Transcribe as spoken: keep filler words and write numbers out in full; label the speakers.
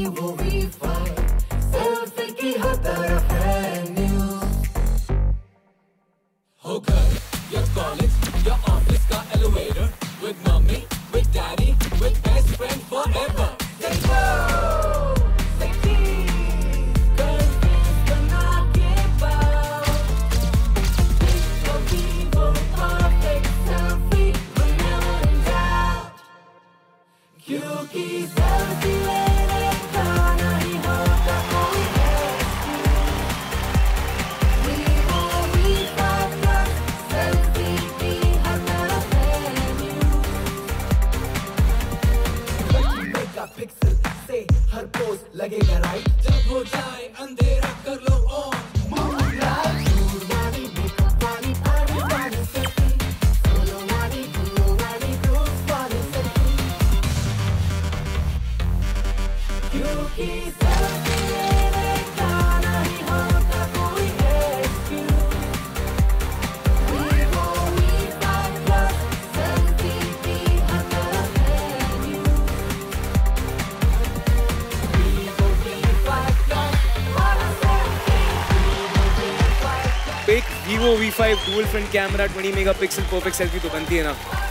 Speaker 1: Vivo V five, selfie की हर तरफ है news.
Speaker 2: हो घर या college या office का elevator, with mommy, with daddy, with best friend forever.
Speaker 1: Say go, say cheese, girlfriends बना के पाओ. Vivo Vivo perfect selfie, whenever in doubt. क्योंकि selfie लेने का नहीं होता कोई excuse. Vivo V five plus, selfie की हर तरफ है news. thirty megapixel से हर पोज लगेगा right.
Speaker 2: जब हो जाए अंधेरा कर लो on.
Speaker 1: Moonlight, दूर वाली makeup वाली party वाली selfie, solo वाली duo वाली group वाली selfie. क्योंकि selfie लेने का नहीं होता कोई excuse. Vivo V five plus, selfie की हर तरफ है news. Vivo V five plus, what a selfie. Vivo V five plus.
Speaker 3: एक Vivo V five dual front camera twenty megapixel perfect selfie तो बनती है ना.